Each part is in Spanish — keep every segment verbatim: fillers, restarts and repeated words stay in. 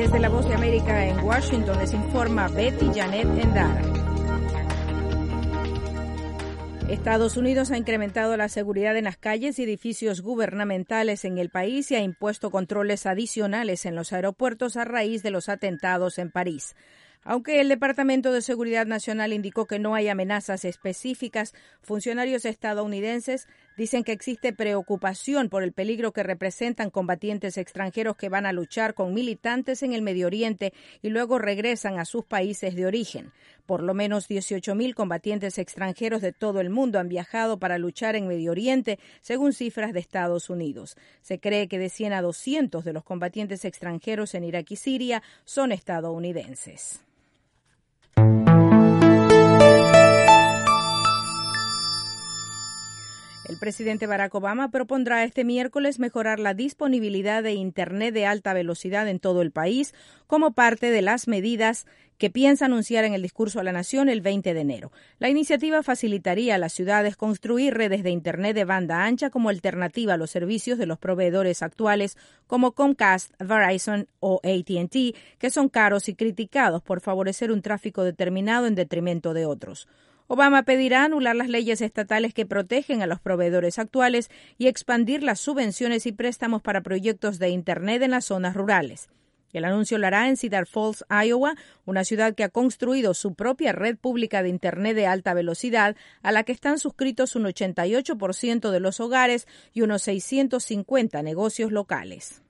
Desde la Voz de América en Washington les informa Betty Janet Endara. Estados Unidos ha incrementado la seguridad en las calles y edificios gubernamentales en el país y ha impuesto controles adicionales en los aeropuertos a raíz de los atentados en París. Aunque el Departamento de Seguridad Nacional indicó que no hay amenazas específicas, funcionarios estadounidenses dicen que existe preocupación por el peligro que representan combatientes extranjeros que van a luchar con militantes en el Medio Oriente y luego regresan a sus países de origen. Por lo menos dieciocho mil combatientes extranjeros de todo el mundo han viajado para luchar en Medio Oriente, según cifras de Estados Unidos. Se cree que de cien a doscientos de los combatientes extranjeros en Irak y Siria son estadounidenses. El presidente Barack Obama propondrá este miércoles mejorar la disponibilidad de Internet de alta velocidad en todo el país como parte de las medidas que piensa anunciar en el discurso a la nación el veinte de enero. La iniciativa facilitaría a las ciudades construir redes de Internet de banda ancha como alternativa a los servicios de los proveedores actuales como Comcast, Verizon o A T and T, que son caros y criticados por favorecer un tráfico determinado en detrimento de otros. Obama pedirá anular las leyes estatales que protegen a los proveedores actuales y expandir las subvenciones y préstamos para proyectos de Internet en las zonas rurales. El anuncio lo hará en Cedar Falls, Iowa, una ciudad que ha construido su propia red pública de Internet de alta velocidad, a la que están suscritos un ochenta y ocho por ciento de los hogares y unos seiscientos cincuenta negocios locales.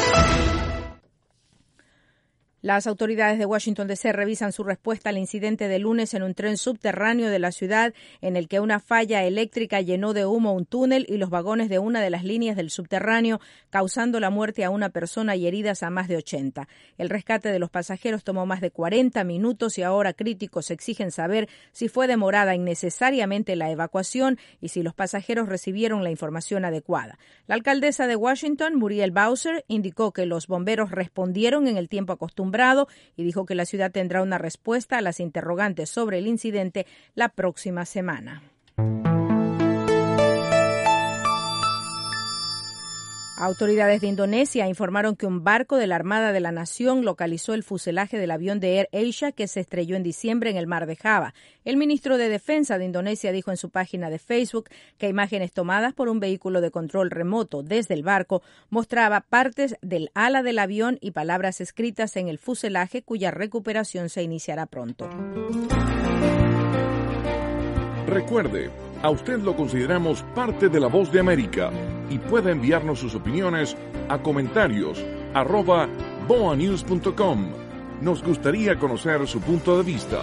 Las autoridades de Washington, D C revisan su respuesta al incidente de lunes en un tren subterráneo de la ciudad en el que una falla eléctrica llenó de humo un túnel y los vagones de una de las líneas del subterráneo, causando la muerte a una persona y heridas a más de ochenta. El rescate de los pasajeros tomó más de cuarenta minutos y ahora críticos exigen saber si fue demorada innecesariamente la evacuación y si los pasajeros recibieron la información adecuada. La alcaldesa de Washington, Muriel Bowser, indicó que los bomberos respondieron en el tiempo acostumbrado y dijo que la ciudad tendrá una respuesta a las interrogantes sobre el incidente la próxima semana. Autoridades de Indonesia informaron que un barco de la Armada de la Nación localizó el fuselaje del avión de Air Asia que se estrelló en diciembre en el mar de Java. El ministro de Defensa de Indonesia dijo en su página de Facebook que imágenes tomadas por un vehículo de control remoto desde el barco mostraba partes del ala del avión y palabras escritas en el fuselaje cuya recuperación se iniciará pronto. Recuerde, a usted lo consideramos parte de La Voz de América y puede enviarnos sus opiniones a comentarios arroba boa news punto com. Nos gustaría conocer su punto de vista.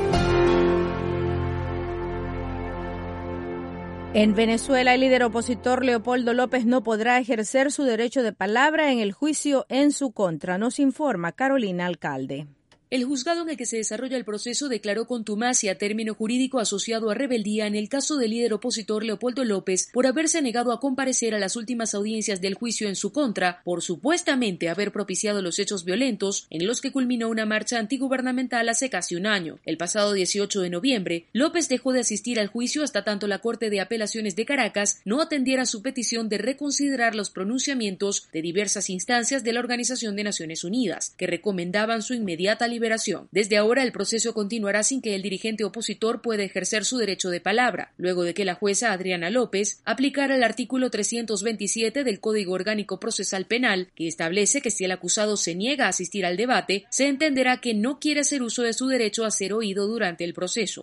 En Venezuela, el líder opositor Leopoldo López no podrá ejercer su derecho de palabra en el juicio en su contra, nos informa Carolina Alcalde. El juzgado en el que se desarrolla el proceso declaró contumacia, término jurídico asociado a rebeldía, en el caso del líder opositor Leopoldo López por haberse negado a comparecer a las últimas audiencias del juicio en su contra por supuestamente haber propiciado los hechos violentos en los que culminó una marcha antigubernamental hace casi un año. El pasado dieciocho de noviembre, López dejó de asistir al juicio hasta tanto la Corte de Apelaciones de Caracas no atendiera su petición de reconsiderar los pronunciamientos de diversas instancias de la Organización de Naciones Unidas, que recomendaban su inmediata liberación. Liberación. Desde ahora el proceso continuará sin que el dirigente opositor pueda ejercer su derecho de palabra, luego de que la jueza Adriana López aplicara el artículo trescientos veintisiete del Código Orgánico Procesal Penal, que establece que si el acusado se niega a asistir al debate, se entenderá que no quiere hacer uso de su derecho a ser oído durante el proceso.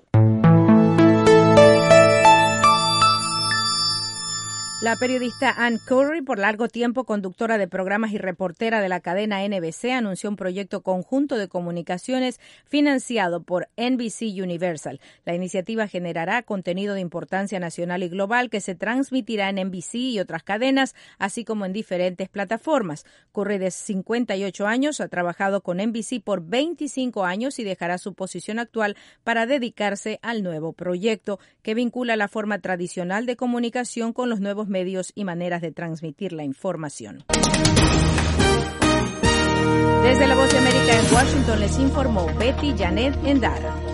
La periodista Ann Curry, por largo tiempo conductora de programas y reportera de la cadena N B C, anunció un proyecto conjunto de comunicaciones financiado por N B C Universal. La iniciativa generará contenido de importancia nacional y global que se transmitirá en N B C y otras cadenas, así como en diferentes plataformas. Curry, de cincuenta y ocho años, ha trabajado con N B C por veinticinco años y dejará su posición actual para dedicarse al nuevo proyecto, que vincula la forma tradicional de comunicación con los nuevos medios y maneras de transmitir la información. Desde La Voz de América en Washington les informó Betty Janet Endara.